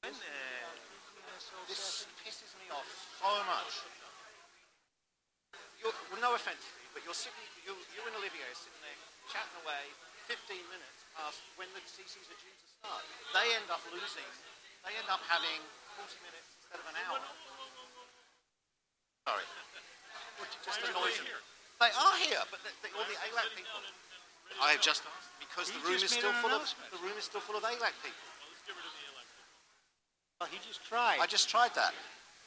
This pisses me off so much. Well, no offense to you, but you and Olivier are sitting there chatting away 15 minutes past when the CCs are due to start. They end up losing. They end up having 40 minutes instead of an hour. Sorry. Which just annoys me. They are here, but all the ALAC people. I have just asked because the room is still full of ALAC people. Well, he just tried. I just tried that.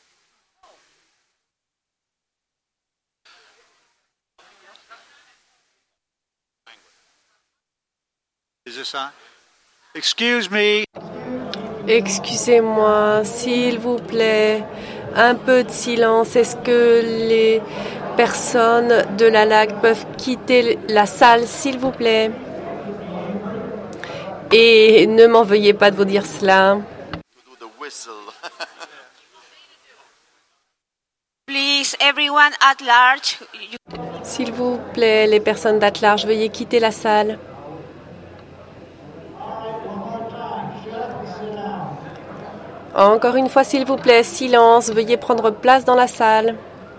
Is this on? Excuse me. Excusez-moi, s'il vous plaît, un peu de silence. Est-ce que les personnes de la LAC peuvent quitter la salle, s'il vous plaît? Et ne m'en veuillez pas de vous dire cela. Please, everyone at large. S'il vous plaît, les personnes d'at large, veuillez quitter la salle. Encore une fois, s'il vous plaît, silence, veuillez prendre place dans la salle.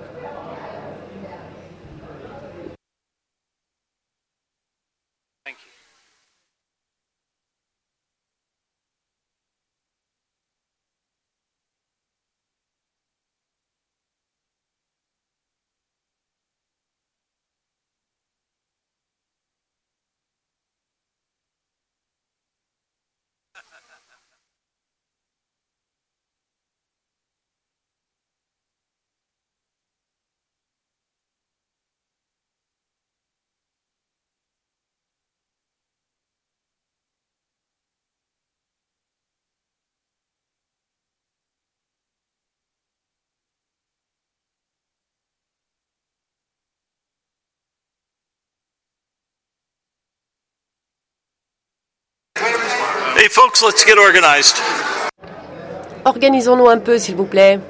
Hey folks, let's get organized. Organisons-nous un peu, s'il vous plaît.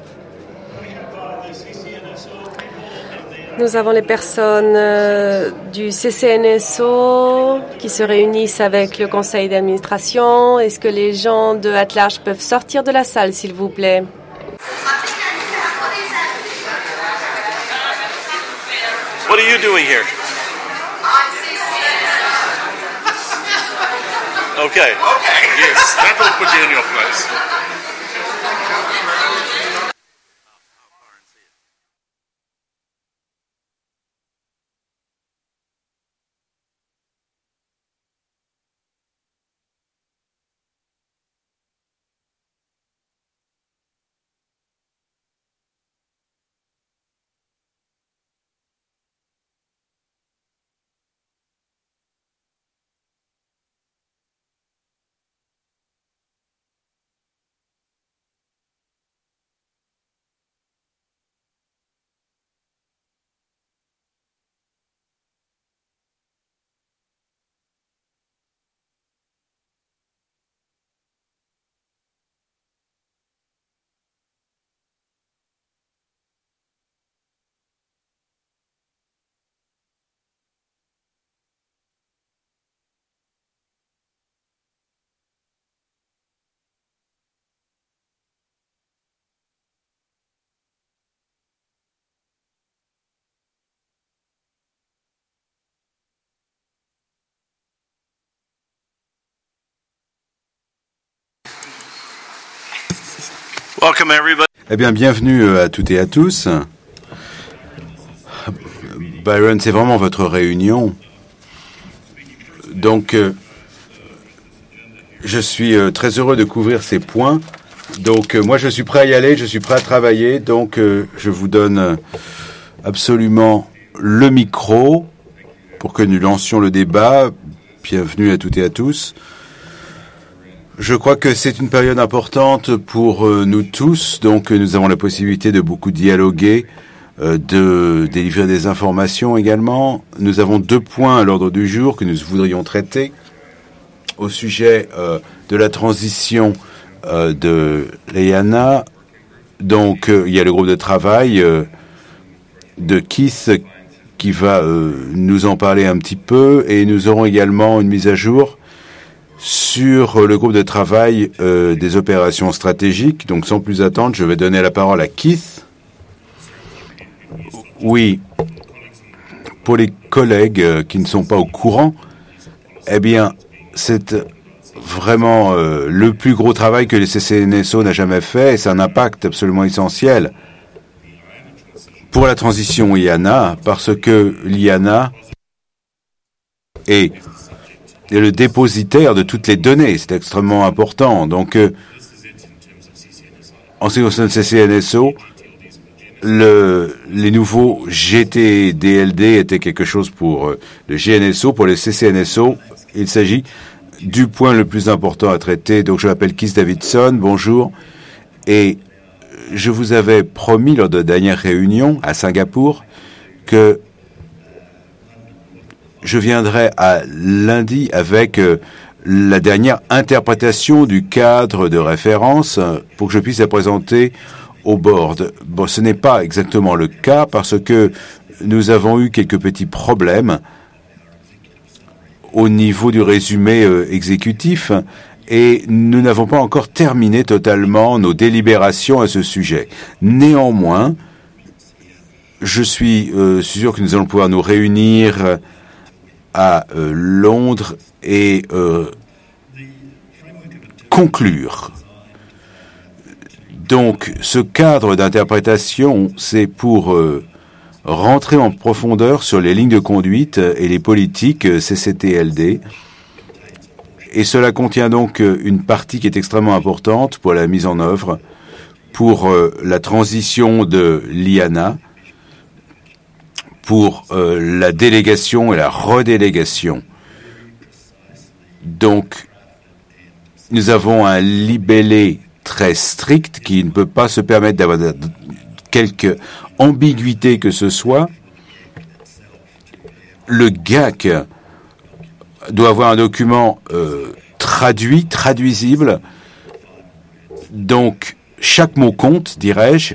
Nous avons les personnes du CCNSO qui se réunissent avec le conseil d'administration. Est-ce que les gens de at large peuvent sortir de la salle, s'il vous plaît? What are you doing here? Okay. Yes, that will put you in your place. Welcome everybody. Eh bien, bienvenue à toutes et à tous. Byron, c'est vraiment votre réunion. Donc, je suis très heureux de couvrir ces points. Donc, moi, je suis prêt à y aller, je suis prêt à travailler. Donc, je vous donne absolument le micro pour que nous lancions le débat. Bienvenue à toutes et à tous. Je crois que c'est une période importante pour nous tous, donc nous avons la possibilité de beaucoup dialoguer, de délivrer des informations également. Nous avons 2 points à l'ordre du jour que nous voudrions traiter au sujet de la transition de l'EANA. Donc il y a le groupe de travail de Keith qui va nous en parler un petit peu, et nous aurons également une mise à jour sur le groupe de travail des opérations stratégiques. Donc, sans plus attendre, je vais donner la parole à Keith. Oui, pour les collègues qui ne sont pas au courant, eh bien, c'est vraiment le plus gros travail que le CCNSO n'a jamais fait, et c'est un impact absolument essentiel pour la transition IANA, parce que l'IANA est le dépositaire de toutes les données. C'est extrêmement important. Donc, en ce qui concerne le CCNSO, les nouveaux GTDLD étaient quelque chose pour le GNSO. Pour le CCNSO, il s'agit du point le plus important à traiter. Donc, je m'appelle Keith Davidson. Bonjour. Et je vous avais promis lors de la dernière réunion à Singapour que je viendrai à lundi avec la dernière interprétation du cadre de référence pour que je puisse la présenter au board. Bon, ce n'est pas exactement le cas parce que nous avons eu quelques petits problèmes au niveau du résumé exécutif et nous n'avons pas encore terminé totalement nos délibérations à ce sujet. Néanmoins, je suis sûr que nous allons pouvoir nous réunir à Londres et conclure. Donc, ce cadre d'interprétation, c'est pour rentrer en profondeur sur les lignes de conduite et les politiques CCTLD. Et cela contient donc une partie qui est extrêmement importante pour la mise en œuvre, pour la transition de l'IANA, pour la délégation et la redélégation. Donc, nous avons un libellé très strict qui ne peut pas se permettre d'avoir quelque ambiguïté que ce soit. Le GAC doit avoir un document traduisible. Donc, chaque mot compte, dirais-je.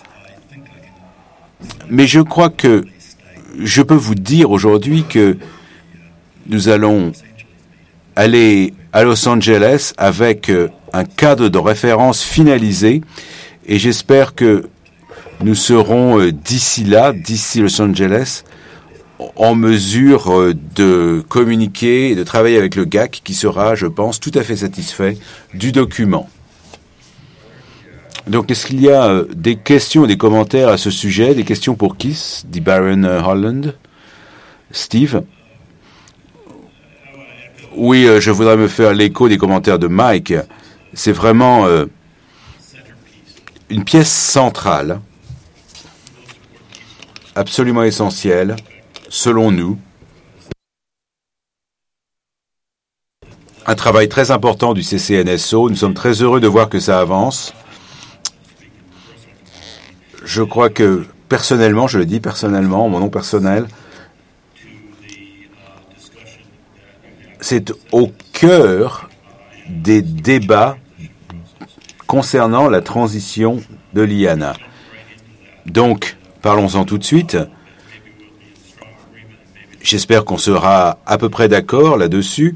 Mais je crois que je peux vous dire aujourd'hui que nous allons aller à Los Angeles avec un cadre de référence finalisé et j'espère que nous serons d'ici Los Angeles, en mesure de communiquer et de travailler avec le GAC qui sera, je pense, tout à fait satisfait du document. Donc, est-ce qu'il y a des questions, des commentaires à ce sujet, des questions pour Keith, dit Baron Holland? Steve? Oui, je voudrais me faire l'écho des commentaires de Mike. C'est vraiment une pièce centrale, absolument essentielle, selon nous. Un travail très important du CCNSO. Nous sommes très heureux de voir que ça avance. Je crois que, personnellement, je le dis personnellement, mon nom personnel, c'est au cœur des débats concernant la transition de l'IANA. Donc, parlons-en tout de suite. J'espère qu'on sera à peu près d'accord là-dessus.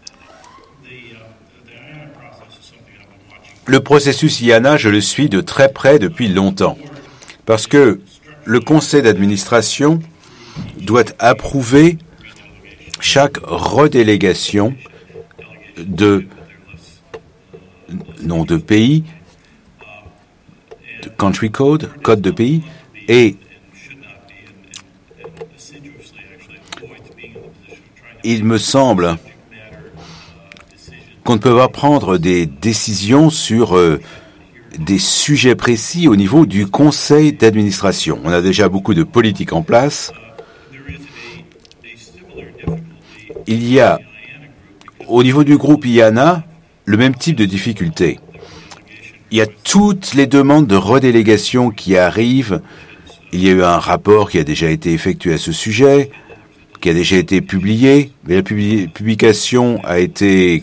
Le processus IANA, je le suis de très près depuis longtemps. Parce que le conseil d'administration doit approuver chaque redélégation de nom de pays, de country code, code de pays, et il me semble qu'on ne peut pas prendre des décisions sur des sujets précis au niveau du conseil d'administration. On a déjà beaucoup de politiques en place. Il y a, au niveau du groupe IANA, le même type de difficulté. Il y a toutes les demandes de redélégation qui arrivent. Il y a eu un rapport qui a déjà été effectué à ce sujet, qui a déjà été publié, mais la publication a été...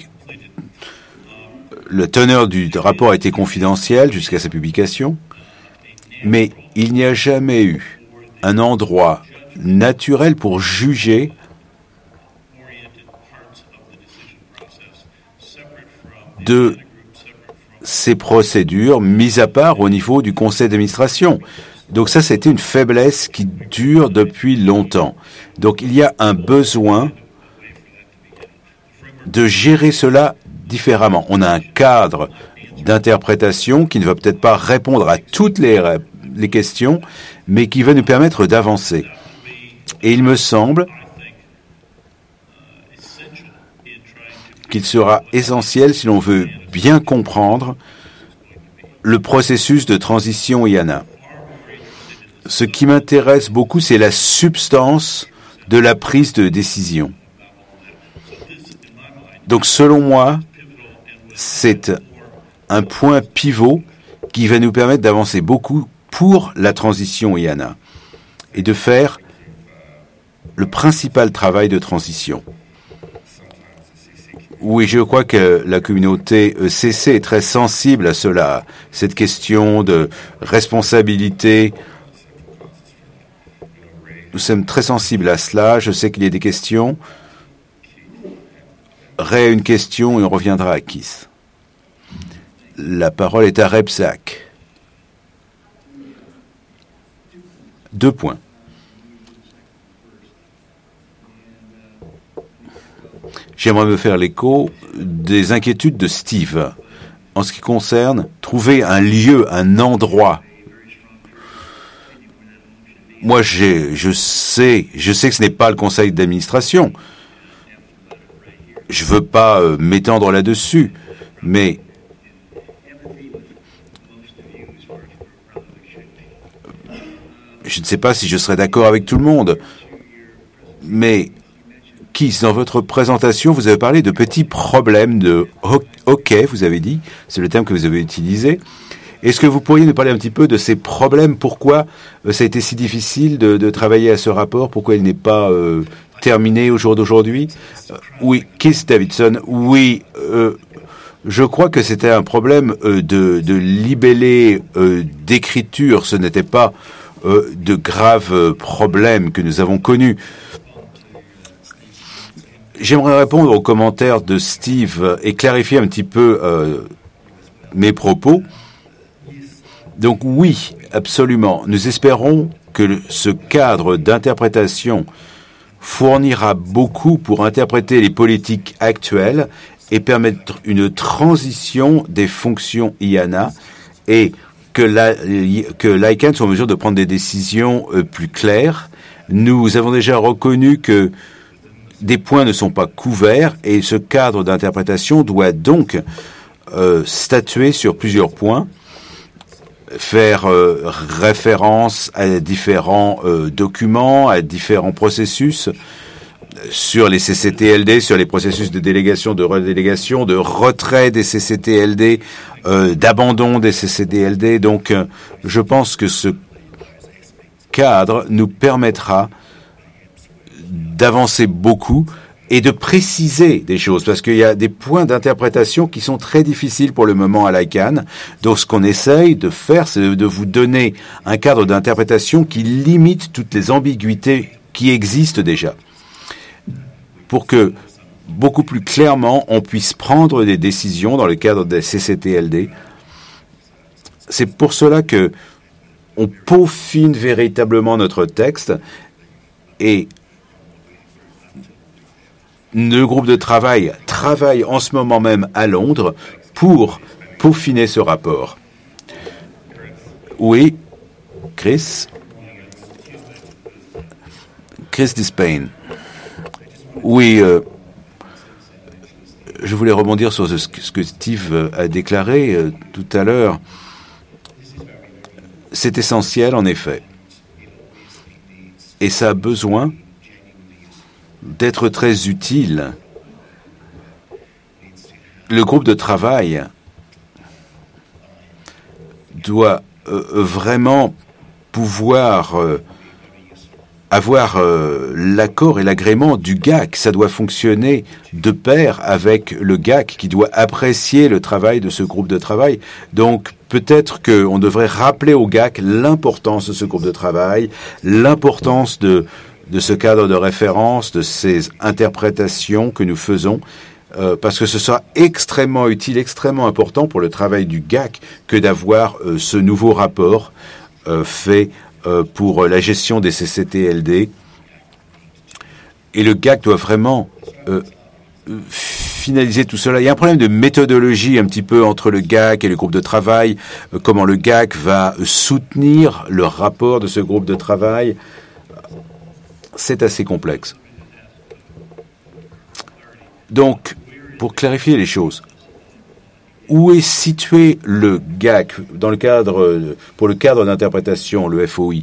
Le teneur du rapport a été confidentiel jusqu'à sa publication, mais il n'y a jamais eu un endroit naturel pour juger de ces procédures mises à part au niveau du conseil d'administration. Donc ça, c'était une faiblesse qui dure depuis longtemps. Donc il y a un besoin de gérer cela différemment. On a un cadre d'interprétation qui ne va peut-être pas répondre à toutes les questions, mais qui va nous permettre d'avancer. Et il me semble qu'il sera essentiel, si l'on veut bien comprendre le processus de transition IANA. Ce qui m'intéresse beaucoup, c'est la substance de la prise de décision. Donc, selon moi, c'est un point pivot qui va nous permettre d'avancer beaucoup pour la transition IANA et de faire le principal travail de transition. Oui, je crois que la communauté CC est très sensible à cela, cette question de responsabilité. Nous sommes très sensibles à cela. Je sais qu'il y a des questions. Ray a une question et on reviendra à Keith. La parole est à Repsac. 2 points. J'aimerais me faire l'écho des inquiétudes de Steve en ce qui concerne trouver un lieu, un endroit. Moi, je sais que ce n'est pas le conseil d'administration. Je veux pas m'étendre là-dessus, mais je ne sais pas si je serai d'accord avec tout le monde, mais Keith, dans votre présentation, vous avez parlé de petits problèmes de hockey, vous avez dit, c'est le terme que vous avez utilisé. Est-ce que vous pourriez nous parler un petit peu de ces problèmes? Pourquoi ça a été si difficile de travailler à ce rapport? Pourquoi il n'est pas terminé au jour d'aujourd'hui? Oui, Keith Davidson, oui, je crois que c'était un problème de libellé d'écriture. Ce n'était pas de graves problèmes que nous avons connus. J'aimerais répondre aux commentaires de Steve et clarifier un petit peu mes propos. Donc oui, absolument. Nous espérons que ce cadre d'interprétation fournira beaucoup pour interpréter les politiques actuelles et permettre une transition des fonctions IANA et que l'ICANN soit en mesure de prendre des décisions plus claires. Nous avons déjà reconnu que des points ne sont pas couverts et ce cadre d'interprétation doit donc statuer sur plusieurs points, faire référence à différents documents, à différents processus, sur les CCTLD, sur les processus de délégation, de redélégation, de retrait des CCTLD, d'abandon des CCTLD. Donc, je pense que ce cadre nous permettra d'avancer beaucoup et de préciser des choses, parce qu'il y a des points d'interprétation qui sont très difficiles pour le moment à l'ICANN. Donc, ce qu'on essaye de faire, c'est de vous donner un cadre d'interprétation qui limite toutes les ambiguïtés qui existent déjà, pour que, beaucoup plus clairement, on puisse prendre des décisions dans le cadre des CCTLD. C'est pour cela que on peaufine véritablement notre texte et le groupe de travail travaille en ce moment même à Londres pour peaufiner ce rapport. Oui, Chris Dispain. Oui, je voulais rebondir sur ce que Steve a déclaré tout à l'heure. C'est essentiel, en effet. Et ça a besoin d'être très utile. Le groupe de travail doit vraiment pouvoir avoir l'accord et l'agrément du GAC. Ça doit fonctionner de pair avec le GAC qui doit apprécier le travail de ce groupe de travail. Donc peut-être qu'on devrait rappeler au GAC l'importance de ce groupe de travail, l'importance de ce cadre de référence, de ces interprétations que nous faisons. parce que ce sera extrêmement utile, extrêmement important pour le travail du GAC que d'avoir ce nouveau rapport fait pour la gestion des CCTLD. Et le GAC doit vraiment finaliser tout cela. Il y a un problème de méthodologie un petit peu entre le GAC et le groupe de travail, comment le GAC va soutenir le rapport de ce groupe de travail. C'est assez complexe. Donc, pour clarifier les choses, où est situé le GAC dans le cadre, pour le cadre d'interprétation, le FOI?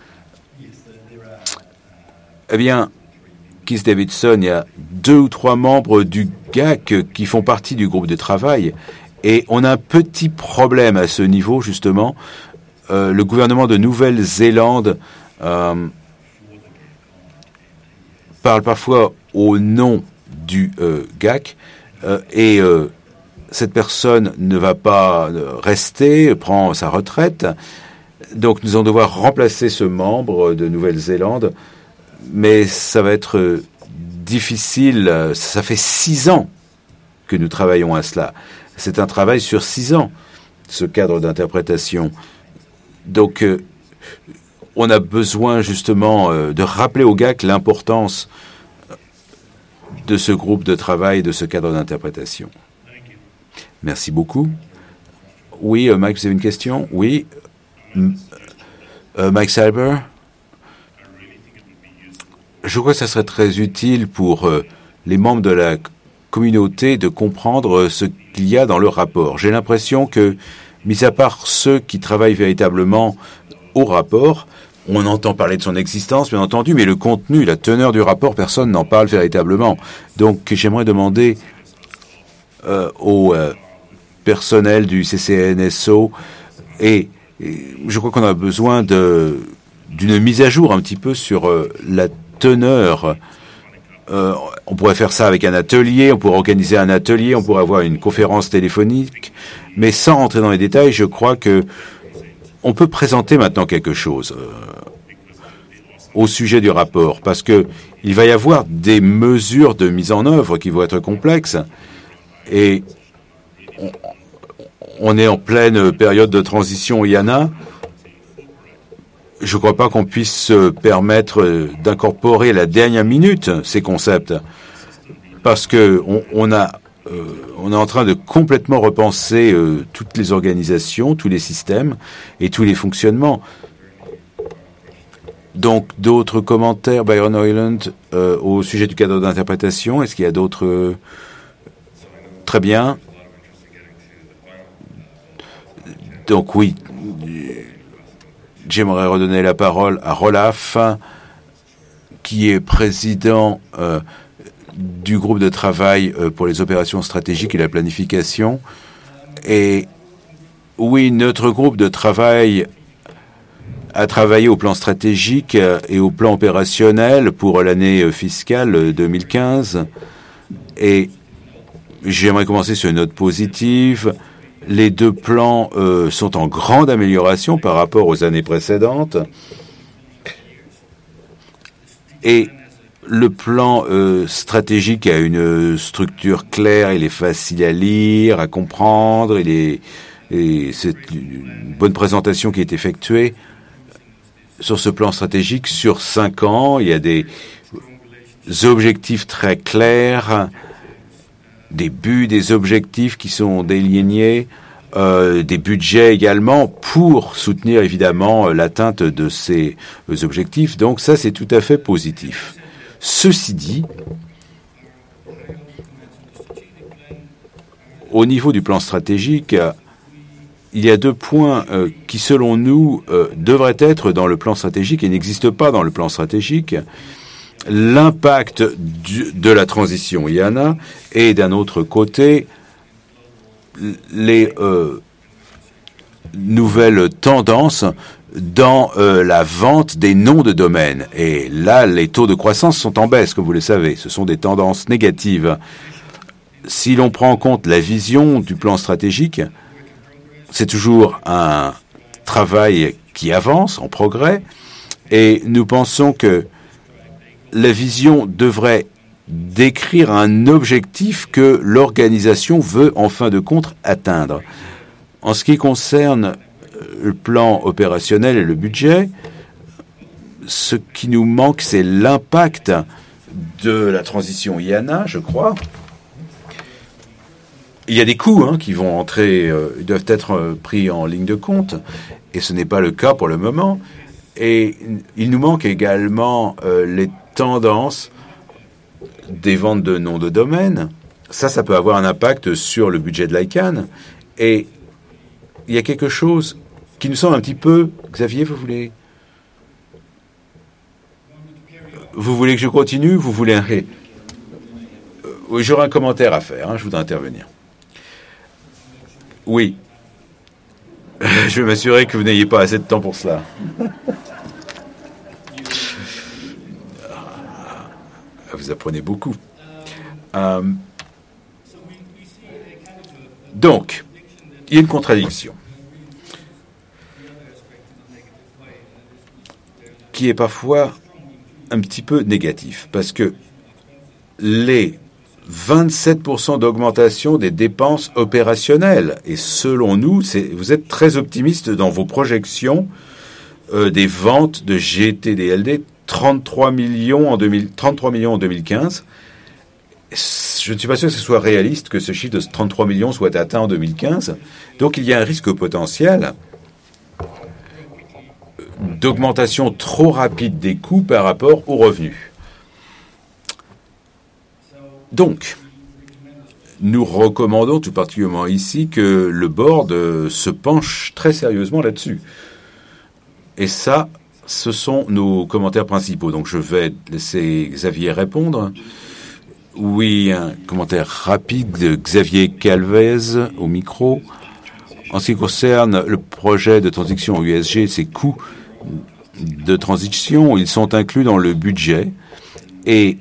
Eh bien, Keith Davidson, il y a 2 ou 3 membres du GAC qui font partie du groupe de travail et on a un petit problème à ce niveau, justement. Le gouvernement de Nouvelle-Zélande parle parfois au nom du GAC et cette personne ne va pas rester, prend sa retraite. Donc nous allons devoir remplacer ce membre de Nouvelle-Zélande. Mais ça va être difficile. Ça fait 6 ans que nous travaillons à cela. C'est un travail sur 6 ans, ce cadre d'interprétation. Donc, on a besoin justement de rappeler au GAC l'importance de ce groupe de travail, de ce cadre d'interprétation. Merci beaucoup. Oui, Mike, vous avez une question? Oui. Mike Cyber? Je crois que ça serait très utile pour les membres de la communauté de comprendre ce qu'il y a dans le rapport. J'ai l'impression que, mis à part ceux qui travaillent véritablement au rapport, on entend parler de son existence, bien entendu, mais le contenu, la teneur du rapport, personne n'en parle véritablement. Donc, j'aimerais demander au personnel du CCNSO et je crois qu'on a besoin d'une mise à jour un petit peu sur la teneur. On pourrait faire ça avec un atelier, on pourrait organiser un atelier, on pourrait avoir une conférence téléphonique, mais sans rentrer dans les détails, je crois que on peut présenter maintenant quelque chose au sujet du rapport, parce que il va y avoir des mesures de mise en œuvre qui vont être complexes, et on est en pleine période de transition IANA. Je ne crois pas qu'on puisse se permettre d'incorporer à la dernière minute ces concepts, parce que on est en train de complètement repenser toutes les organisations, tous les systèmes et tous les fonctionnements. Donc, d'autres commentaires, Byron Oyland, au sujet du cadre d'interprétation? Est-ce qu'il y a d'autres? Très bien. Donc, oui. J'aimerais redonner la parole à Rolaf, qui est président du groupe de travail pour les opérations stratégiques et la planification. Et oui, notre groupe de travail a travaillé au plan stratégique et au plan opérationnel pour l'année fiscale 2015. Et j'aimerais commencer sur une note positive. Les 2 plans sont en grande amélioration par rapport aux années précédentes. Et le plan stratégique a une structure claire, il est facile à lire, à comprendre, et c'est une bonne présentation qui est effectuée. Sur ce plan stratégique, sur 5 ans, il y a des objectifs très clairs, des buts, des objectifs qui sont délignés, des budgets également pour soutenir évidemment l'atteinte de ces objectifs. Donc ça, c'est tout à fait positif. Ceci dit, au niveau du plan stratégique, il y a 2 points qui, selon nous, devraient être dans le plan stratégique et n'existent pas dans le plan stratégique. L'impact de la transition IANA et, d'un autre côté, les nouvelles tendances dans la vente des noms de domaine. Et là, les taux de croissance sont en baisse, comme vous le savez. Ce sont des tendances négatives. Si l'on prend en compte la vision du plan stratégique, c'est toujours un travail qui avance, en progrès, et nous pensons que la vision devrait d'écrire un objectif que l'organisation veut en fin de compte atteindre. En ce qui concerne le plan opérationnel et le budget, ce qui nous manque, c'est l'impact de la transition IANA, je crois. Il y a des coûts qui vont entrer, ils doivent être pris en ligne de compte, et ce n'est pas le cas pour le moment. Et il nous manque également les tendances des ventes de noms de domaine. Ça peut avoir un impact sur le budget de l'ICANN. Et il y a quelque chose qui nous semble un petit peu... Xavier, vous voulez que je continue? Vous voulez j'aurai un commentaire à faire, je voudrais intervenir. Oui. Je vais m'assurer que vous n'ayez pas assez de temps pour cela. Vous apprenez beaucoup. Donc, il y a une contradiction qui est parfois un petit peu négative, parce que les 27% d'augmentation des dépenses opérationnelles, et selon nous, vous êtes très optimiste dans vos projections des ventes de GTDLD, 33 millions en 2015. Je ne suis pas sûr que ce soit réaliste que ce chiffre de 33 millions soit atteint en 2015. Donc il y a un risque potentiel d'augmentation trop rapide des coûts par rapport aux revenus. Donc, nous recommandons tout particulièrement ici que le board se penche très sérieusement là-dessus. Et ça, ce sont nos commentaires principaux. Donc je vais laisser Xavier répondre. Oui, un commentaire rapide de Xavier Calvez au micro. En ce qui concerne le projet de transition USG, ces coûts de transition, ils sont inclus dans le budget. Et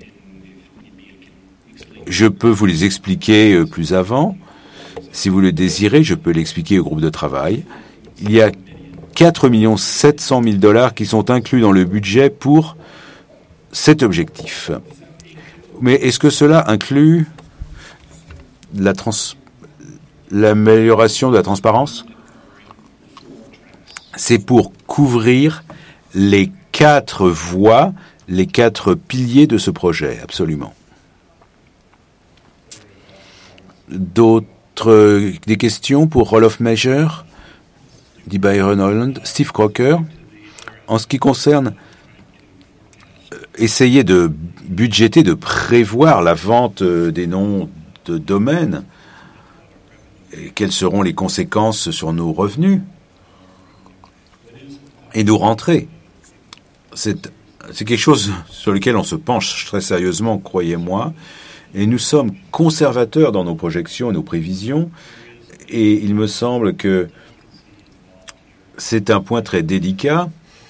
je peux vous les expliquer plus avant. Si vous le désirez, je peux l'expliquer au groupe de travail. Il y a 4 700 000 $ qui sont inclus dans le budget pour cet objectif. Mais est-ce que cela inclut l'amélioration de la transparence? C'est pour couvrir les 4 voies, les 4 piliers de ce projet, absolument. Des questions pour Roll of Measure, dit Byron Holland. Steve Crocker, en ce qui concerne essayer de budgéter, de prévoir la vente des noms de domaine, et quelles seront les conséquences sur nos revenus et nos rentrées. C'est quelque chose sur lequel on se penche très sérieusement, croyez-moi, et nous sommes conservateurs dans nos projections et nos prévisions, et il me semble que c'est un point très délicat.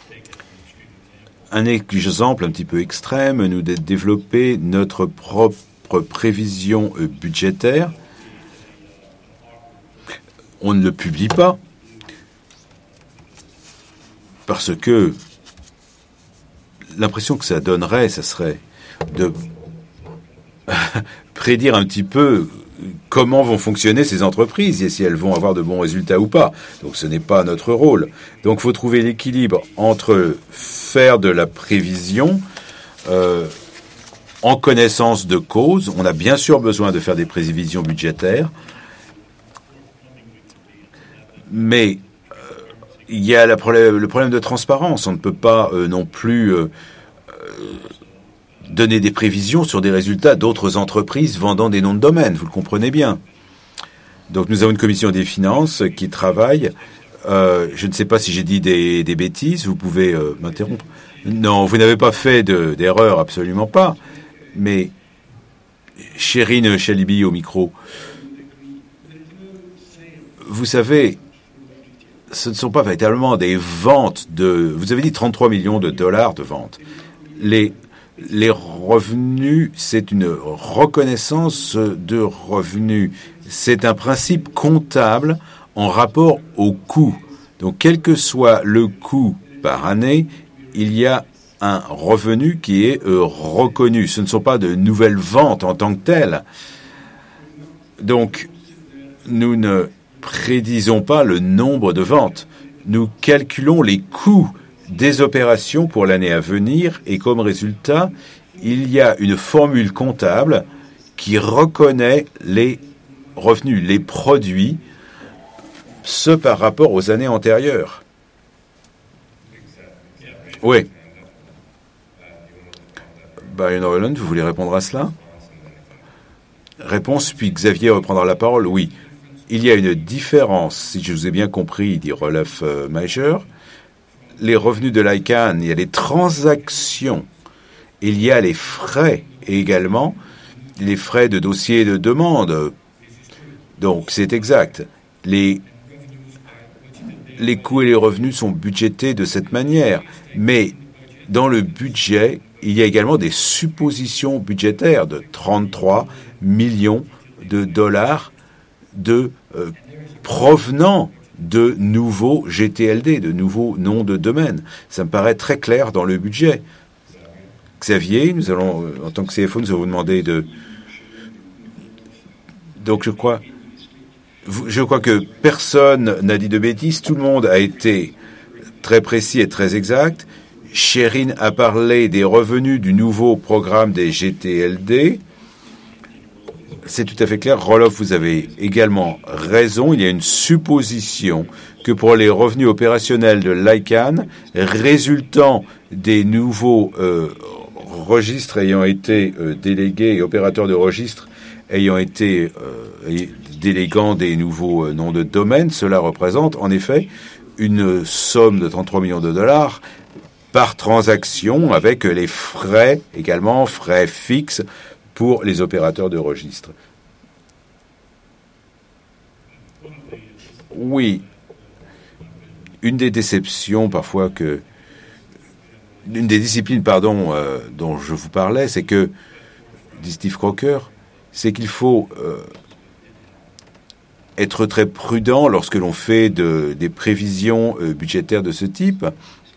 Un exemple un petit peu extrême, nous de développer notre propre prévision budgétaire. On ne le publie pas parce que l'impression que ça donnerait, ça serait de prédire un petit peu comment vont fonctionner ces entreprises et si elles vont avoir de bons résultats ou pas. Donc ce n'est pas notre rôle. Donc il faut trouver l'équilibre entre faire de la prévision en connaissance de cause. On a bien sûr besoin de faire des prévisions budgétaires, mais il y a le problème de transparence. On ne peut pas non plus donner des prévisions sur des résultats d'autres entreprises vendant des noms de domaine. Vous le comprenez bien. Donc nous avons une commission des finances qui travaille. Je ne sais pas si j'ai dit des bêtises. Vous pouvez m'interrompre. Non, vous n'avez pas fait d'erreur, absolument pas. Mais Chérine Chalibi au micro. Vous savez, ce ne sont pas véritablement des ventes de... Vous avez dit 33 millions de dollars de ventes. Les revenus, c'est une reconnaissance de revenus. C'est un principe comptable en rapport au coût. Donc, quel que soit le coût par année, il y a un revenu qui est reconnu. Ce ne sont pas de nouvelles ventes en tant que telles. Donc, nous ne prédisons pas le nombre de ventes. Nous calculons les coûts des opérations pour l'année à venir et comme résultat, il y a une formule comptable qui reconnaît les revenus, les produits, ce par rapport aux années antérieures. Oui. Byron Holland, vous voulez répondre à cela? Réponse, puis Xavier reprendra la parole. Oui. Il y a une différence, si je vous ai bien compris, dit Rolf Major. Les revenus de l'ICANN, il y a les transactions, il y a les frais et également les frais de dossier et de demande. Donc, c'est exact. Les coûts et les revenus sont budgétés de cette manière. Mais dans le budget, il y a également des suppositions budgétaires de 33 millions de dollars provenant de nouveaux GTLD, de nouveaux noms de domaine. Ça me paraît très clair dans le budget. Xavier, nous allons, en tant que CFO, nous allons vous demander de... Donc je crois que personne n'a dit de bêtises, tout le monde a été très précis et très exact. Sherin a parlé des revenus du nouveau programme des GTLD. C'est tout à fait clair. Roloff, vous avez également raison. Il y a une supposition que pour les revenus opérationnels de l'ICANN, résultant des nouveaux registres ayant été délégués et opérateurs de registres ayant été déléguant des nouveaux noms de domaine, cela représente en effet une somme de 33 millions de dollars par transaction avec les frais également, frais fixes pour les opérateurs de registre. Oui, une des déceptions parfois une des disciplines, dont je vous parlais, c'est que, dit Steve Crocker, c'est qu'il faut être très prudent lorsque l'on fait des prévisions budgétaires de ce type,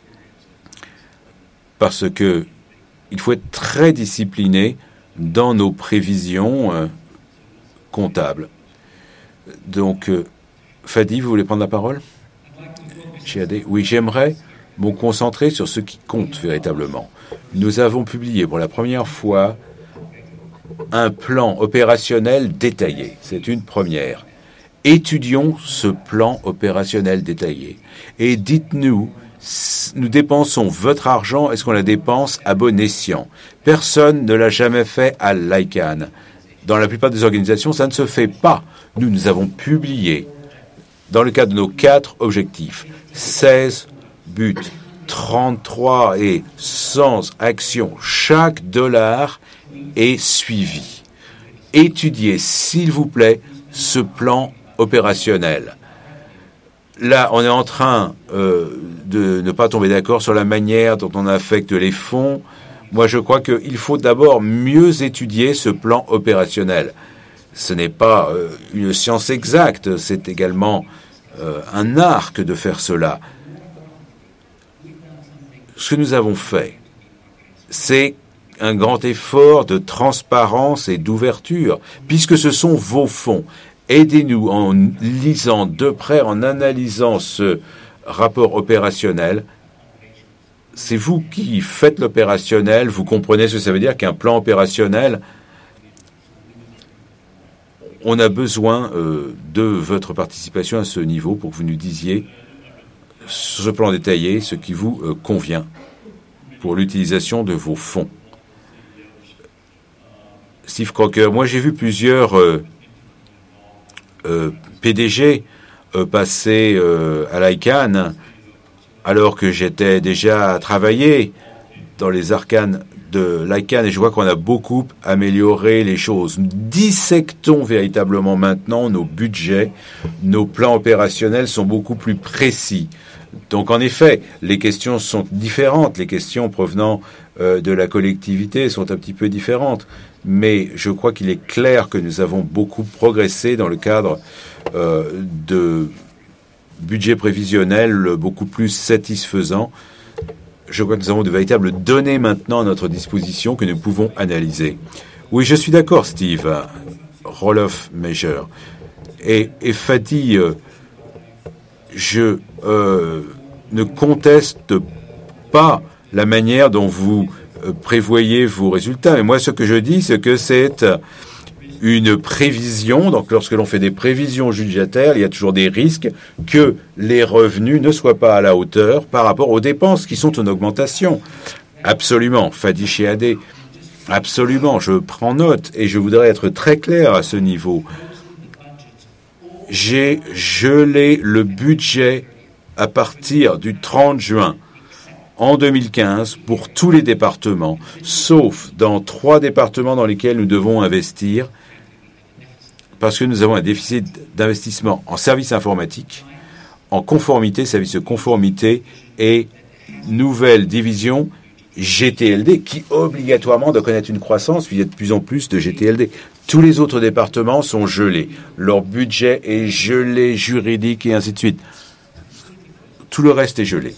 parce que il faut être très discipliné dans nos prévisions comptables. Donc, Fadi, vous voulez prendre la parole? Oui, j'aimerais me concentrer sur ce qui compte véritablement. Nous avons publié pour la première fois un plan opérationnel détaillé. C'est une première. Étudions ce plan opérationnel détaillé et dites-nous, nous dépensons votre argent, est-ce qu'on la dépense à bon escient? Personne ne l'a jamais fait à l'ICANN. Dans la plupart des organisations, ça ne se fait pas. Nous avons publié, dans le cadre de nos 4 objectifs, 16 buts, 33 et 100 actions. Chaque dollar est suivi. Étudiez, s'il vous plaît, ce plan opérationnel. Là, on est en train de ne pas tomber d'accord sur la manière dont on affecte les fonds. Moi, je crois qu'il faut d'abord mieux étudier ce plan opérationnel. Ce n'est pas une science exacte, c'est également un art que de faire cela. Ce que nous avons fait, c'est un grand effort de transparence et d'ouverture, puisque ce sont vos fonds. Aidez-nous en lisant de près, en analysant ce rapport opérationnel. C'est vous qui faites l'opérationnel, vous comprenez ce que ça veut dire qu'un plan opérationnel. On a besoin de votre participation à ce niveau pour que vous nous disiez, sur ce plan détaillé, ce qui vous convient pour l'utilisation de vos fonds. Steve Crocker, moi j'ai vu plusieurs PDG passer à l'ICANN alors que j'étais déjà à travailler dans les arcanes de l'ICANN et je vois qu'on a beaucoup amélioré les choses. Dissectons véritablement maintenant nos budgets, nos plans opérationnels sont beaucoup plus précis. Donc en effet, les questions sont différentes, les questions provenant de la collectivité sont un petit peu différentes, mais je crois qu'il est clair que nous avons beaucoup progressé dans le cadre de budget prévisionnel beaucoup plus satisfaisant je crois que nous avons de véritables données maintenant à notre disposition que nous pouvons analyser. Oui, je suis d'accord, Steve. Roll-off measure. Et Fadi, je ne conteste pas la manière dont vous prévoyez vos résultats. Mais moi, ce que je dis, c'est que c'est une prévision. Donc, lorsque l'on fait des prévisions budgétaires, il y a toujours des risques que les revenus ne soient pas à la hauteur par rapport aux dépenses qui sont en augmentation. Absolument. Fadi Chiadé. Absolument. Je prends note et je voudrais être très clair à ce niveau. J'ai gelé le budget à partir du 30 juin en 2015 pour tous les départements, sauf dans 3 départements dans lesquels nous devons investir parce que nous avons un déficit d'investissement en services informatiques, en conformité, services de conformité et nouvelle division GTLD qui obligatoirement doit connaître une croissance, puis il y a de plus en plus de GTLD. Tous les autres départements sont gelés. Leur budget est gelé, juridique et ainsi de suite. Tout le reste est gelé.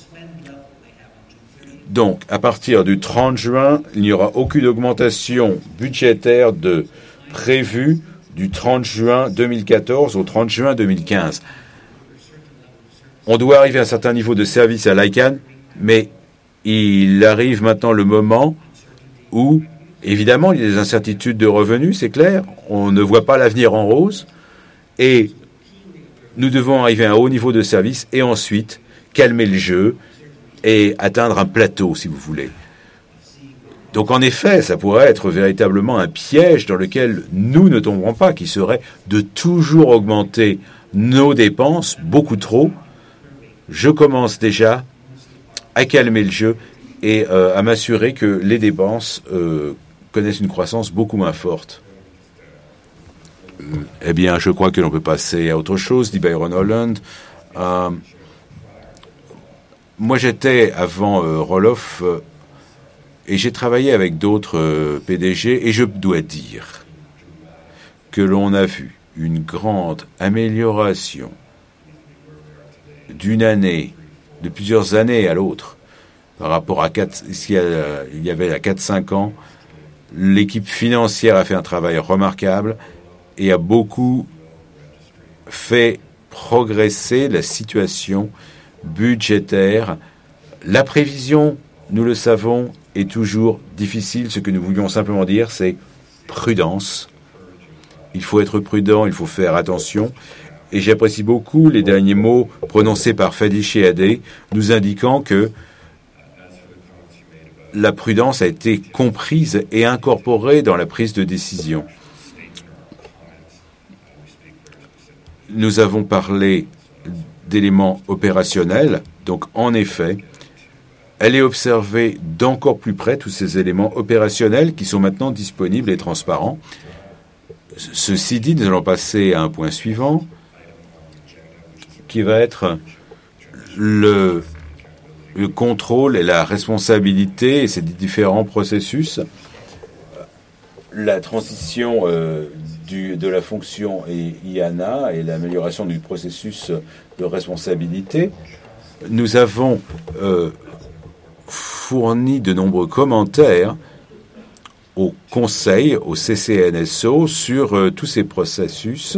Donc, à partir du 30 juin, il n'y aura aucune augmentation budgétaire prévue du 30 juin 2014 au 30 juin 2015. On doit arriver à un certain niveau de service à l'ICANN, mais il arrive maintenant le moment où, évidemment, il y a des incertitudes de revenus, c'est clair. On ne voit pas l'avenir en rose. Et nous devons arriver à un haut niveau de service et ensuite calmer le jeu et atteindre un plateau, si vous voulez. Donc, en effet, ça pourrait être véritablement un piège dans lequel nous ne tomberons pas, qui serait de toujours augmenter nos dépenses beaucoup trop. Je commence déjà à calmer le jeu et à m'assurer que les dépenses connaissent une croissance beaucoup moins forte. Eh bien, je crois que l'on peut passer à autre chose, dit Byron Holland. Moi, j'étais avant Roll-off et j'ai travaillé avec d'autres PDG et je dois dire que l'on a vu une grande amélioration d'une année, de plusieurs années à l'autre, par rapport à il y avait à 4-5 ans. L'équipe financière a fait un travail remarquable et a beaucoup fait progresser la situation budgétaire. La prévision, nous le savons, est toujours difficile. Ce que nous voulions simplement dire, c'est prudence. Il faut être prudent, il faut faire attention. Et j'apprécie beaucoup les derniers mots prononcés par Fadi Chiadé, nous indiquant que la prudence a été comprise et incorporée dans la prise de décision. Nous avons parlé d'éléments opérationnels, donc en effet, allez observer d'encore plus près tous ces éléments opérationnels qui sont maintenant disponibles et transparents. Ceci dit, nous allons passer à un point suivant, qui va être le contrôle et la responsabilité et ces différents processus. La transition de la fonction IANA et l'amélioration du processus de responsabilité. Nous avons fourni de nombreux commentaires au Conseil, au CCNSO, sur tous ces processus.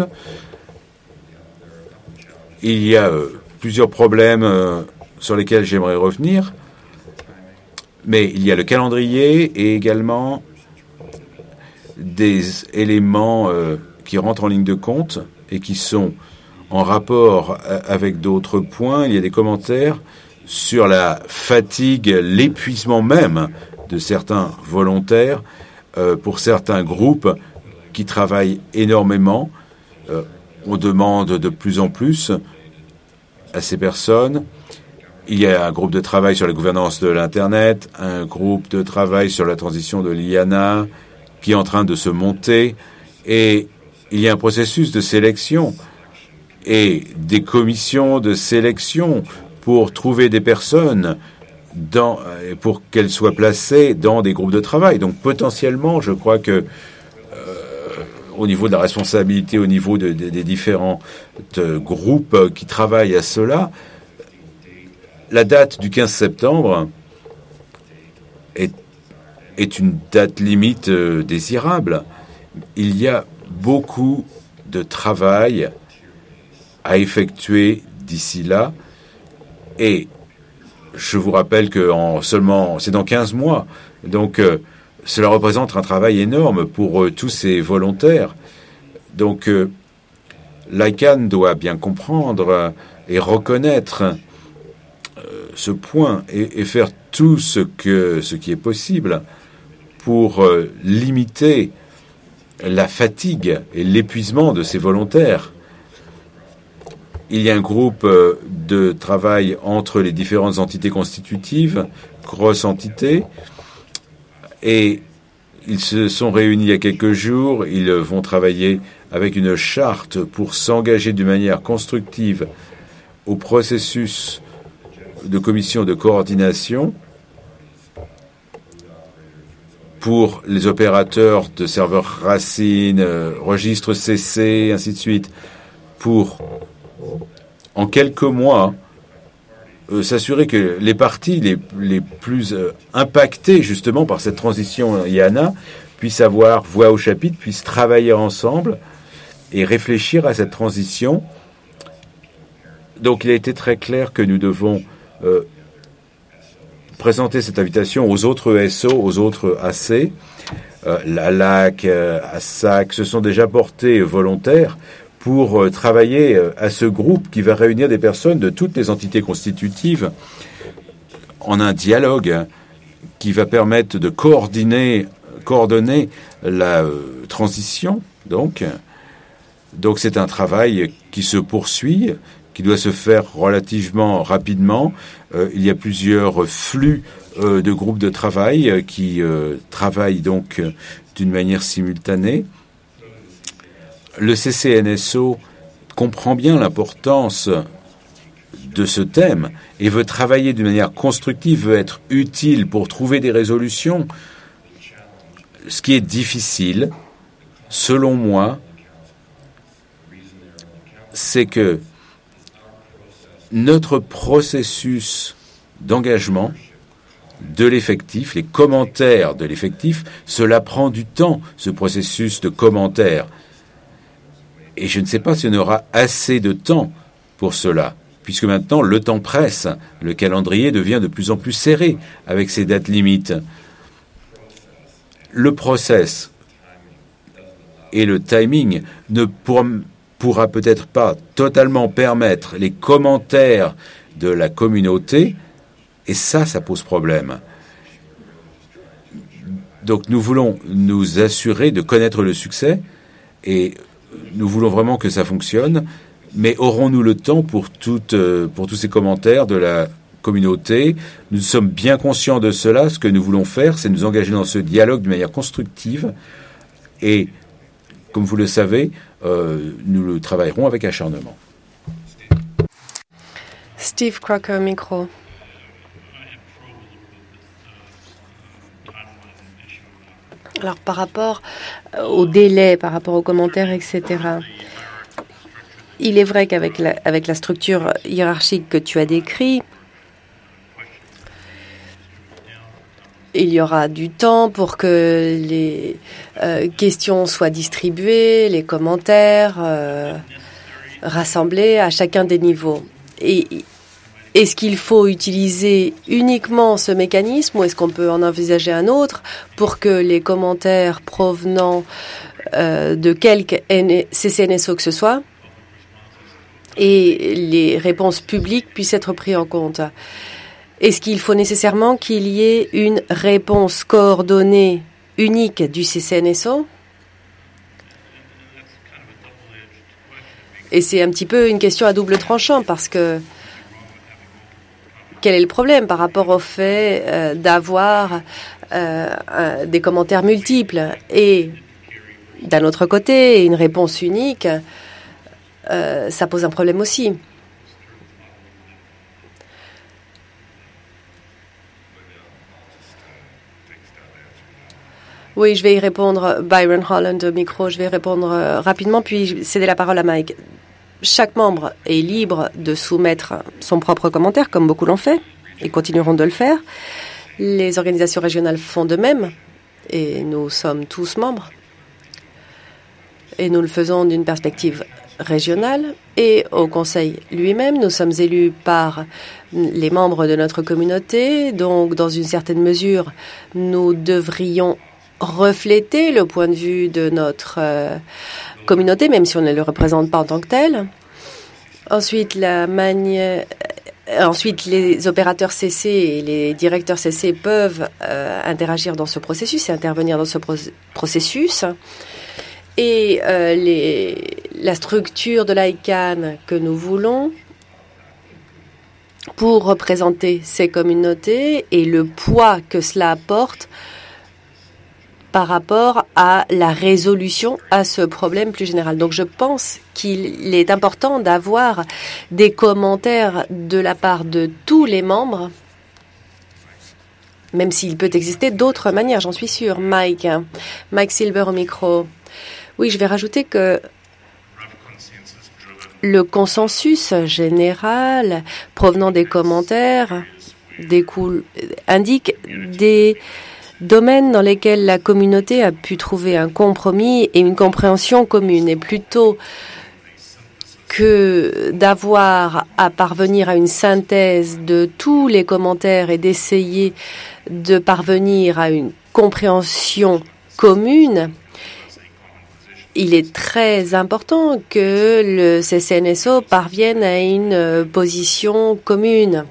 Il y a plusieurs problèmes sur lesquels j'aimerais revenir, mais il y a le calendrier et également des éléments qui rentrent en ligne de compte et qui sont en rapport avec d'autres points. Il y a des commentaires sur la fatigue, l'épuisement même de certains volontaires pour certains groupes qui travaillent énormément. On demande de plus en plus à ces personnes. Il y a un groupe de travail sur la gouvernance de l'Internet, un groupe de travail sur la transition de l'IANA qui est en train de se monter, et il y a un processus de sélection et des commissions de sélection pour trouver des personnes pour qu'elles soient placées dans des groupes de travail. Donc potentiellement, je crois que au niveau de la responsabilité, au niveau des différents groupes qui travaillent à cela, la date du 15 septembre est une date limite désirable. Il y a beaucoup de travail à effectuer d'ici là, et je vous rappelle que c'est dans 15 mois, donc cela représente un travail énorme pour tous ces volontaires. Donc l'ICANN doit bien comprendre et reconnaître ce point et faire tout ce qui est possible pour limiter la fatigue et l'épuisement de ces volontaires. Il y a un groupe de travail entre les différentes entités constitutives, grosses entités, et ils se sont réunis il y a quelques jours. Ils vont travailler avec une charte pour s'engager d'une manière constructive au processus de commission de coordination pour les opérateurs de serveurs racines, registres CC, ainsi de suite, pour, en quelques mois, s'assurer que les parties les plus impactées justement par cette transition IANA puissent avoir voix au chapitre, puissent travailler ensemble et réfléchir à cette transition. Donc il a été très clair que nous devons présenter cette invitation aux autres ESO, aux autres AC. l'ALAC, ASSAC se sont déjà portés volontaires pour travailler à ce groupe qui va réunir des personnes de toutes les entités constitutives en un dialogue qui va permettre de coordonner la transition. Donc c'est un travail qui se poursuit, qui doit se faire relativement rapidement. Il y a plusieurs flux de groupes de travail qui travaillent donc d'une manière simultanée. Le CCNSO comprend bien l'importance de ce thème et veut travailler d'une manière constructive, veut être utile pour trouver des résolutions. Ce qui est difficile, selon moi, c'est que notre processus d'engagement de l'effectif, les commentaires de l'effectif, cela prend du temps, ce processus de commentaires. Et je ne sais pas si on aura assez de temps pour cela, puisque maintenant le temps presse, le calendrier devient de plus en plus serré avec ces dates limites. Le process et le timing ne pourra peut-être pas totalement permettre les commentaires de la communauté, et ça pose problème. Donc nous voulons nous assurer de connaître le succès, et nous voulons vraiment que ça fonctionne, mais aurons-nous le temps pour tous ces commentaires de la communauté? Nous sommes bien conscients de cela. Ce que nous voulons faire, c'est nous engager dans ce dialogue d'une manière constructive, et comme vous le savez, nous le travaillerons avec acharnement. Steve Crocker, micro. Alors, par rapport au délai, par rapport aux commentaires, etc., il est vrai qu'avec la structure hiérarchique que tu as décrite, il y aura du temps pour que les questions soient distribuées, les commentaires rassemblés à chacun des niveaux. Et est-ce qu'il faut utiliser uniquement ce mécanisme ou est-ce qu'on peut en envisager un autre pour que les commentaires provenant de quelque CCNSO que ce soit et les réponses publiques puissent être prises en compte? Est-ce qu'il faut nécessairement qu'il y ait une réponse coordonnée unique du CCNSO? Et c'est un petit peu une question à double tranchant parce que quel est le problème par rapport au fait d'avoir des commentaires multiples et d'un autre côté une réponse unique, ça pose un problème aussi. Oui, je vais y répondre. Byron Holland, micro, je vais répondre rapidement, puis céder la parole à Mike. Chaque membre est libre de soumettre son propre commentaire, comme beaucoup l'ont fait, et continueront de le faire. Les organisations régionales font de même et nous sommes tous membres. Et nous le faisons d'une perspective régionale et au Conseil lui-même. Nous sommes élus par les membres de notre communauté. Donc, dans une certaine mesure, nous devrions refléter le point de vue de notre communauté, même si on ne le représente pas en tant que tel. Ensuite, les opérateurs CC et les directeurs CC peuvent interagir dans ce processus et intervenir dans ce processus. Et la structure de l'ICANN que nous voulons pour représenter ces communautés et le poids que cela apporte par rapport à la résolution à ce problème plus général. Donc je pense qu'il est important d'avoir des commentaires de la part de tous les membres, même s'il peut exister d'autres manières, j'en suis sûre. Mike Silver au micro. Oui, je vais rajouter que le consensus général provenant des commentaires indique des domaines dans lesquels la communauté a pu trouver un compromis et une compréhension commune. Et plutôt que d'avoir à parvenir à une synthèse de tous les commentaires et d'essayer de parvenir à une compréhension commune, il est très important que le CCNSO parvienne à une position commune.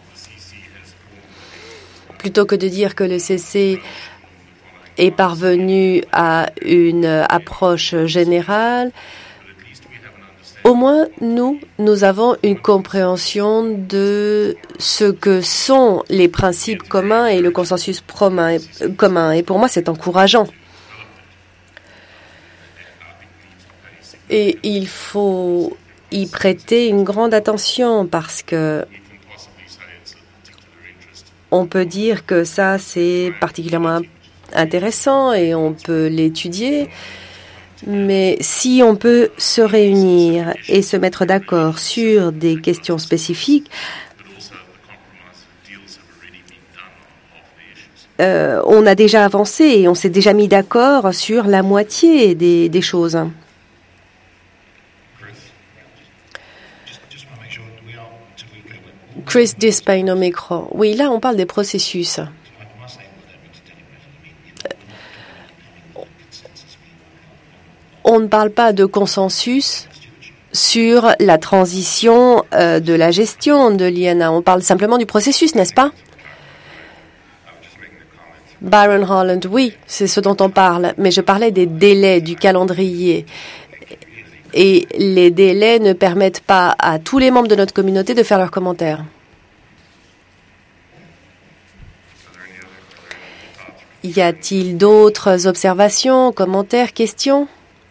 Plutôt que de dire que le CC est parvenu à une approche générale, au moins nous avons une compréhension de ce que sont les principes communs et le consensus commun. Et pour moi, c'est encourageant. Et il faut y prêter une grande attention parce que on peut dire que ça, c'est particulièrement intéressant et on peut l'étudier. Mais si on peut se réunir et se mettre d'accord sur des questions spécifiques, on a déjà avancé et on s'est déjà mis d'accord sur la moitié des choses. Chris Despine au micro. Oui, là, on parle des processus. On ne parle pas de consensus sur la transition de la gestion de l'IANA. On parle simplement du processus, n'est-ce pas? Byron Holland, oui, c'est ce dont on parle. Mais je parlais des délais, du calendrier. Et les délais ne permettent pas à tous les membres de notre communauté de faire leurs commentaires. Y a-t-il d'autres observations, commentaires, questions?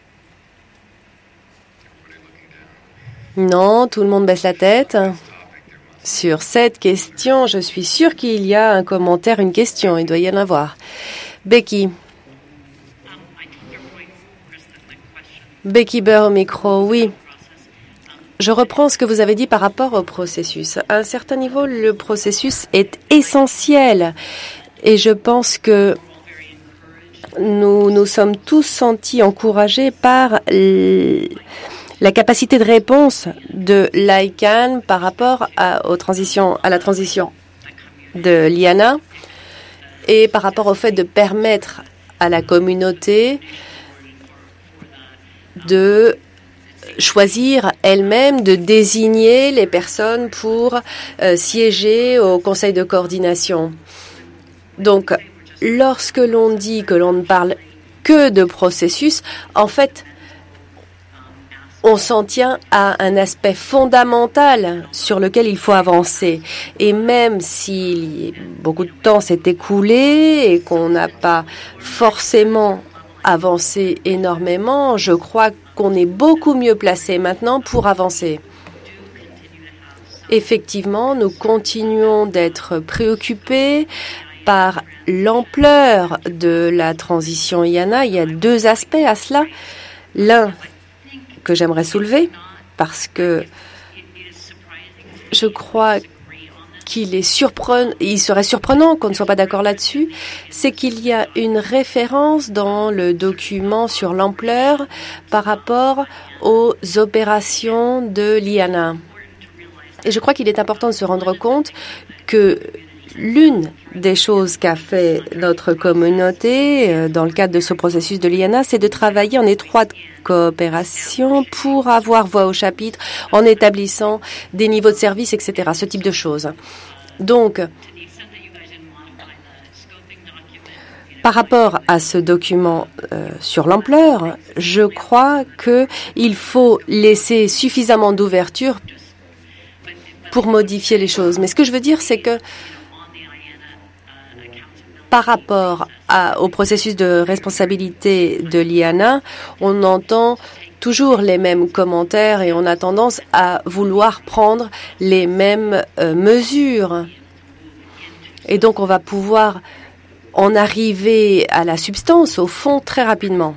Non, tout le monde baisse la tête. Sur cette question, je suis sûre qu'il y a un commentaire, une question. Il doit y en avoir. Becky Burr au micro, oui. Je reprends ce que vous avez dit par rapport au processus. À un certain niveau, le processus est essentiel. Et je pense que nous sommes tous sentis encouragés par la capacité de réponse de l'ICANN par rapport à la transition de l'IANA et par rapport au fait de permettre à la communauté de choisir elle-même, de désigner les personnes pour siéger au conseil de coordination. Donc, lorsque l'on dit que l'on ne parle que de processus, en fait, on s'en tient à un aspect fondamental sur lequel il faut avancer. Et même si beaucoup de temps s'est écoulé et qu'on n'a pas forcément avancé énormément, je crois qu'on est beaucoup mieux placé maintenant pour avancer. Effectivement, nous continuons d'être préoccupés par l'ampleur de la transition IANA. Il y a deux aspects à cela. L'un que j'aimerais soulever, parce que je crois il serait surprenant qu'on ne soit pas d'accord là-dessus, c'est qu'il y a une référence dans le document sur l'ampleur par rapport aux opérations de l'IANA. Et je crois qu'il est important de se rendre compte que l'une des choses qu'a fait notre communauté dans le cadre de ce processus de l'IANA, c'est de travailler en étroite coopération pour avoir voix au chapitre en établissant des niveaux de service, etc., ce type de choses. Donc, par rapport à ce document sur l'ampleur, je crois qu'il faut laisser suffisamment d'ouverture pour modifier les choses. Mais ce que je veux dire, c'est que par rapport au processus de responsabilité de l'IANA, on entend toujours les mêmes commentaires et on a tendance à vouloir prendre les mêmes mesures. Et donc, on va pouvoir en arriver à la substance, au fond, très rapidement.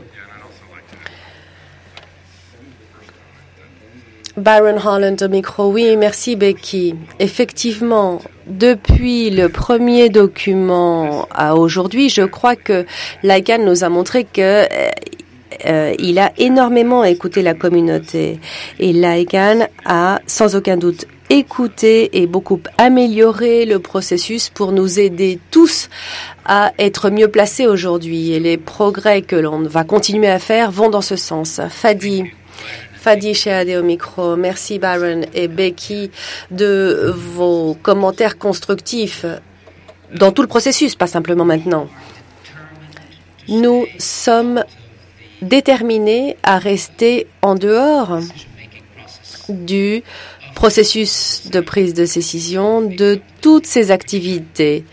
Byron Holland au micro. Oui, merci Becky. Effectivement, depuis le premier document à aujourd'hui, je crois que l'ICANN nous a montré que il a énormément écouté la communauté. Et l'ICANN a sans aucun doute écouté et beaucoup amélioré le processus pour nous aider tous à être mieux placés aujourd'hui. Et les progrès que l'on va continuer à faire vont dans ce sens. Fadi Shehadeh au micro. Merci Byron et Becky de vos commentaires constructifs dans tout le processus, pas simplement maintenant. Nous sommes déterminés à rester en dehors du processus de prise de décision de toutes ces activités.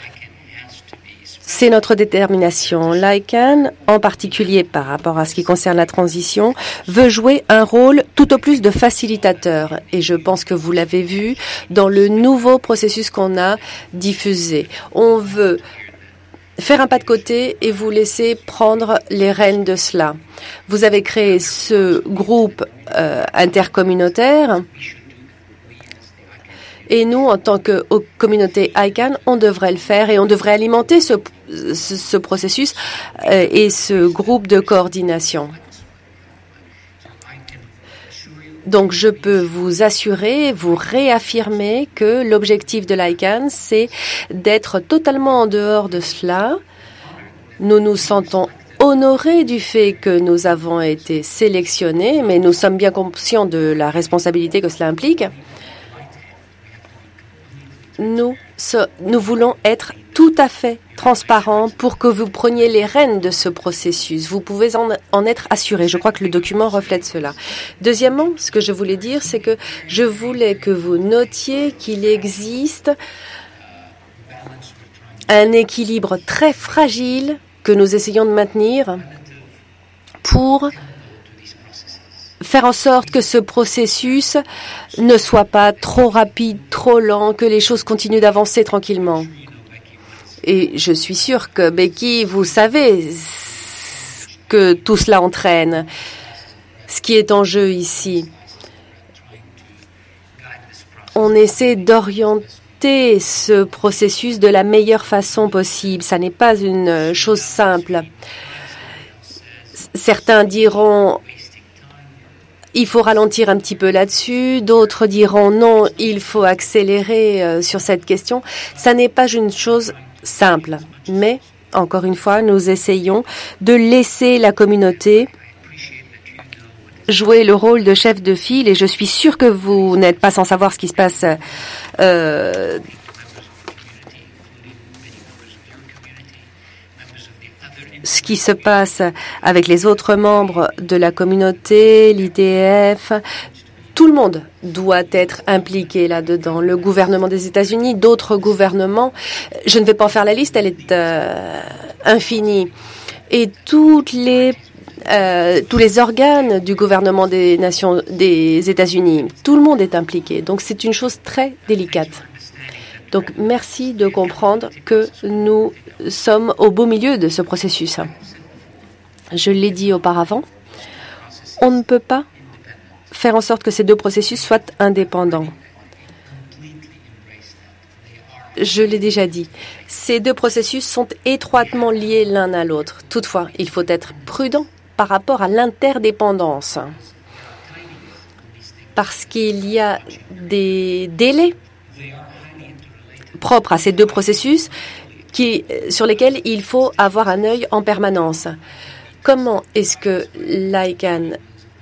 C'est notre détermination. L'ICANN, en particulier par rapport à ce qui concerne la transition, veut jouer un rôle tout au plus de facilitateur. Et je pense que vous l'avez vu dans le nouveau processus qu'on a diffusé. On veut faire un pas de côté et vous laisser prendre les rênes de cela. Vous avez créé ce groupe intercommunautaire. Et nous, en tant que communauté ICANN, on devrait le faire et on devrait alimenter ce processus et ce groupe de coordination. Donc, je peux vous assurer, vous réaffirmer que l'objectif de l'ICANN, c'est d'être totalement en dehors de cela. Nous nous sentons honorés du fait que nous avons été sélectionnés, mais nous sommes bien conscients de la responsabilité que cela implique. Nous voulons être tout à fait transparents pour que vous preniez les rênes de ce processus. Vous pouvez en être assurés. Je crois que le document reflète cela. Deuxièmement, ce que je voulais dire, c'est que je voulais que vous notiez qu'il existe un équilibre très fragile que nous essayons de maintenir pour faire en sorte que ce processus ne soit pas trop rapide, trop lent, que les choses continuent d'avancer tranquillement. Et je suis sûre que, Becky, vous savez ce que tout cela entraîne, ce qui est en jeu ici. On essaie d'orienter ce processus de la meilleure façon possible. Ça n'est pas une chose simple. Certains diront il faut ralentir un petit peu là-dessus. D'autres diront non, il faut accélérer sur cette question. Ça n'est pas une chose simple. Mais, encore une fois, nous essayons de laisser la communauté jouer le rôle de chef de file. Et je suis sûre que vous n'êtes pas sans savoir ce qui se passe avec les autres membres de la communauté, l'ITF. Tout le monde doit être impliqué là-dedans. Le gouvernement des États-Unis, d'autres gouvernements. Je ne vais pas en faire la liste, elle est infinie. Et tous les organes du gouvernement des États-Unis, tout le monde est impliqué. Donc c'est une chose très délicate. Donc merci de comprendre que nous sommes au beau milieu de ce processus. Je l'ai dit auparavant, on ne peut pas faire en sorte que ces deux processus soient indépendants. je l'ai déjà dit, ces deux processus sont étroitement liés l'un à l'autre. Toutefois, il faut être prudent par rapport à l'interdépendance. Parce qu'il y a des délais propres à ces deux processus sur lesquels il faut avoir un œil en permanence. Comment est-ce que l'ICANN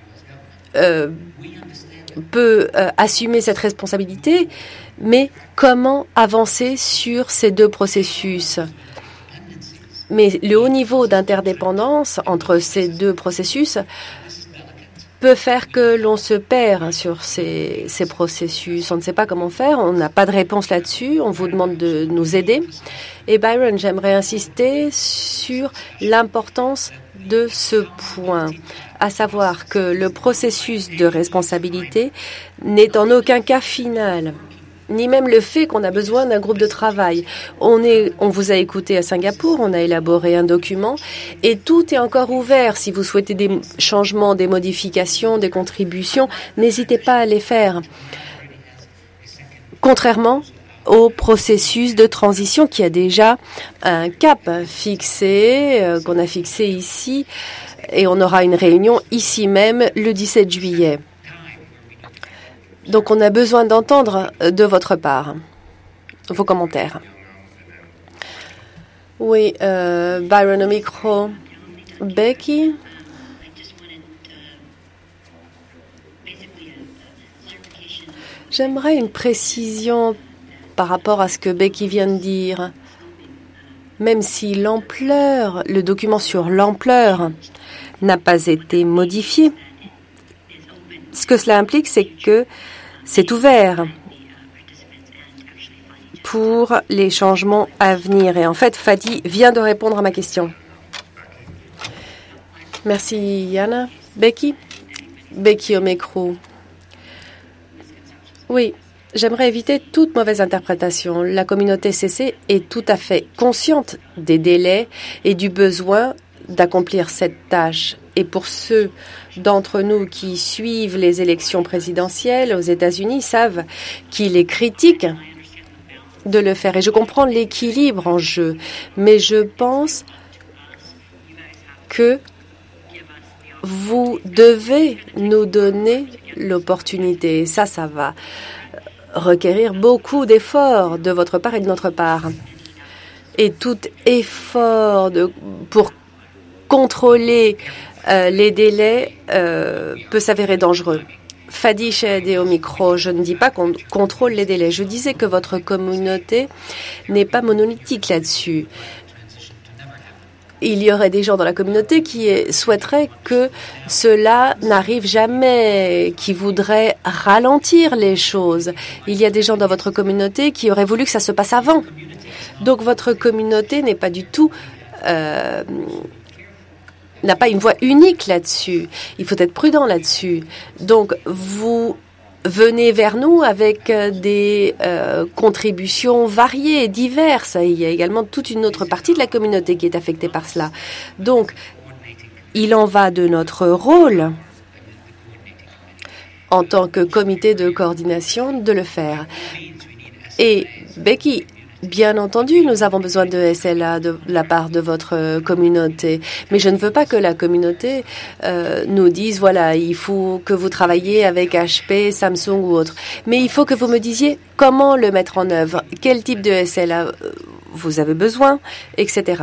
peut assumer cette responsabilité, mais comment avancer sur ces deux processus? Mais le haut niveau d'interdépendance entre ces deux processus peut faire que l'on se perd sur ces processus. On ne sait pas comment faire, on n'a pas de réponse là-dessus, on vous demande de nous aider. Et Byron, j'aimerais insister sur l'importance de ce point, à savoir que le processus de responsabilité n'est en aucun cas final, ni même le fait qu'on a besoin d'un groupe de travail. On vous a écouté à Singapour, on a élaboré un document et tout est encore ouvert. Si vous souhaitez des changements, des modifications, des contributions, n'hésitez pas à les faire. Contrairement au processus de transition qui a déjà un cap fixé, qu'on a fixé ici, et on aura une réunion ici même le 17 juillet. Donc, on a besoin d'entendre de votre part vos commentaires. Oui, Byron au micro. Becky? J'aimerais une précision par rapport à ce que Becky vient de dire. Même si l'ampleur, le document sur l'ampleur n'a pas été modifié, ce que cela implique, c'est que c'est ouvert pour les changements à venir. Et en fait, Fadi vient de répondre à ma question. Merci, Yana. Becky? Becky au micro. Oui, j'aimerais éviter toute mauvaise interprétation. La communauté CC est tout à fait consciente des délais et du besoin d'accomplir cette tâche. Et pour ceux d'entre nous qui suivent les élections présidentielles aux États-Unis savent qu'il est critique de le faire. Et je comprends l'équilibre en jeu, mais je pense que vous devez nous donner l'opportunité. Ça va requérir beaucoup d'efforts de votre part et de notre part. Et tout effort pour contrôler les délais peut s'avérer dangereux. Fadi Chehedé au micro, je ne dis pas qu'on contrôle les délais. Je disais que votre communauté n'est pas monolithique là-dessus. Il y aurait des gens dans la communauté qui souhaiteraient que cela n'arrive jamais, qui voudraient ralentir les choses. Il y a des gens dans votre communauté qui auraient voulu que ça se passe avant. Donc votre communauté n'est pas du tout... n'a pas une voix unique là-dessus. Il faut être prudent là-dessus. Donc, vous venez vers nous avec des contributions variées, diverses. Il y a également toute une autre partie de la communauté qui est affectée par cela. Donc, il en va de notre rôle en tant que comité de coordination de le faire. Et Becky, bien entendu, nous avons besoin de SLA de la part de votre communauté. Mais je ne veux pas que la communauté nous dise, voilà, il faut que vous travailliez avec HP, Samsung ou autre. Mais il faut que vous me disiez comment le mettre en œuvre, quel type de SLA vous avez besoin, etc.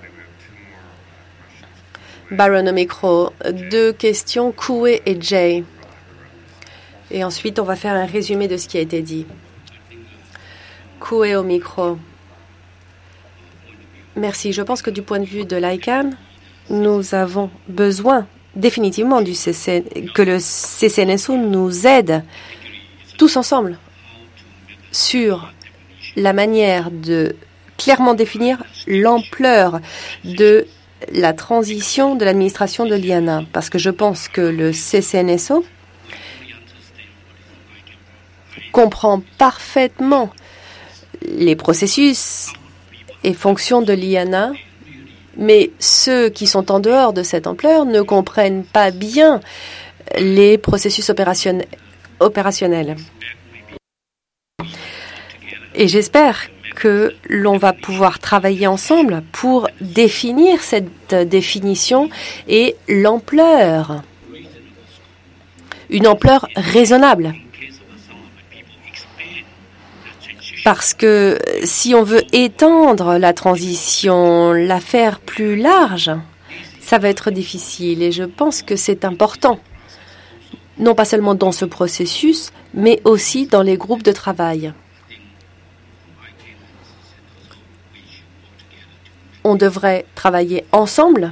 Byron au micro. 2 questions, Koué et Jay. Et ensuite, on va faire un résumé de ce qui a été dit. Koué au micro. Merci. Je pense que du point de vue de l'ICANN, nous avons besoin définitivement que le CCNSO nous aide tous ensemble sur la manière de clairement définir l'ampleur de la transition de l'administration de l'IANA. Parce que je pense que le CCNSO comprend parfaitement les processus et fonctions de l'IANA, mais ceux qui sont en dehors de cette ampleur ne comprennent pas bien les processus opérationnels. Et j'espère que l'on va pouvoir travailler ensemble pour définir cette définition et l'ampleur. Une ampleur raisonnable. Parce que si on veut étendre la transition, la faire plus large, ça va être difficile. Et je pense que c'est important. Non pas seulement dans ce processus, mais aussi dans les groupes de travail. On devrait travailler ensemble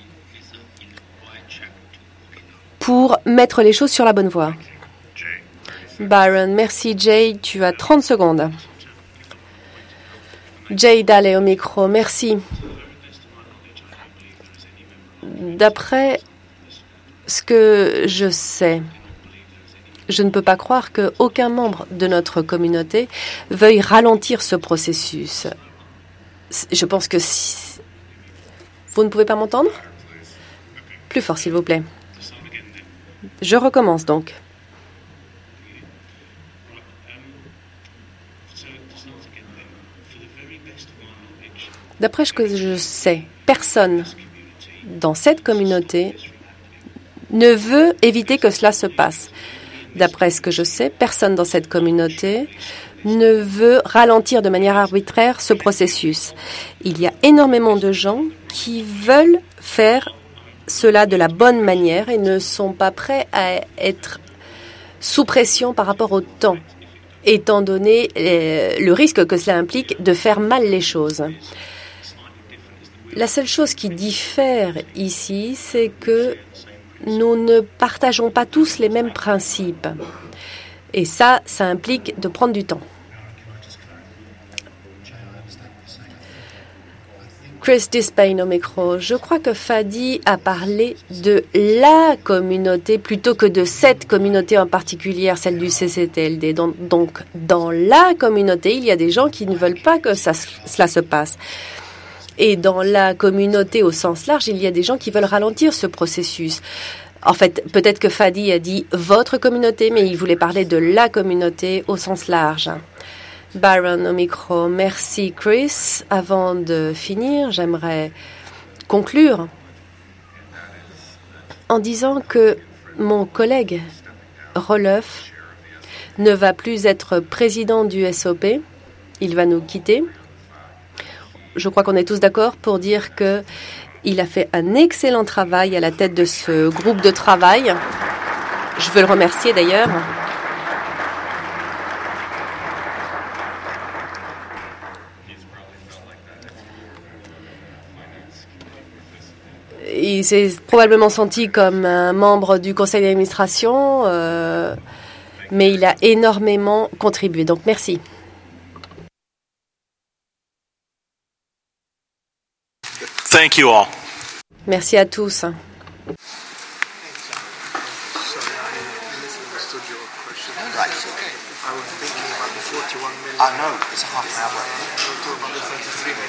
pour mettre les choses sur la bonne voie. Byron, merci Jay, tu as 30 secondes. Jay Daly au micro, merci. D'après ce que je sais, je ne peux pas croire qu'aucun membre de notre communauté veuille ralentir ce processus. Je pense que si... Vous ne pouvez pas m'entendre? Plus fort, s'il vous plaît. Je recommence donc. D'après ce que je sais, personne dans cette communauté ne veut éviter que cela se passe. D'après ce que je sais, personne dans cette communauté ne veut ralentir de manière arbitraire ce processus. Il y a énormément de gens qui veulent faire cela de la bonne manière et ne sont pas prêts à être sous pression par rapport au temps, étant donné le risque que cela implique de faire mal les choses. La seule chose qui diffère ici, c'est que nous ne partageons pas tous les mêmes principes. Et ça implique de prendre du temps. Chris Dispain au micro. Je crois que Fadi a parlé de la communauté plutôt que de cette communauté en particulier, celle du CCTLD. Donc, dans la communauté, il y a des gens qui ne veulent pas que cela se passe. Et dans la communauté au sens large, il y a des gens qui veulent ralentir ce processus. En fait, peut-être que Fadi a dit « votre communauté », mais il voulait parler de la communauté au sens large. Byron au micro. Merci Chris. Avant de finir, j'aimerais conclure en disant que mon collègue Roelof ne va plus être président du SOP. Il va nous quitter. Je crois qu'on est tous d'accord pour dire qu'il a fait un excellent travail à la tête de ce groupe de travail. Je veux le remercier d'ailleurs. Il s'est probablement senti comme un membre du conseil d'administration, mais il a énormément contribué. Donc merci. Thank you all. Merci à tous. I know, it's a half an hour.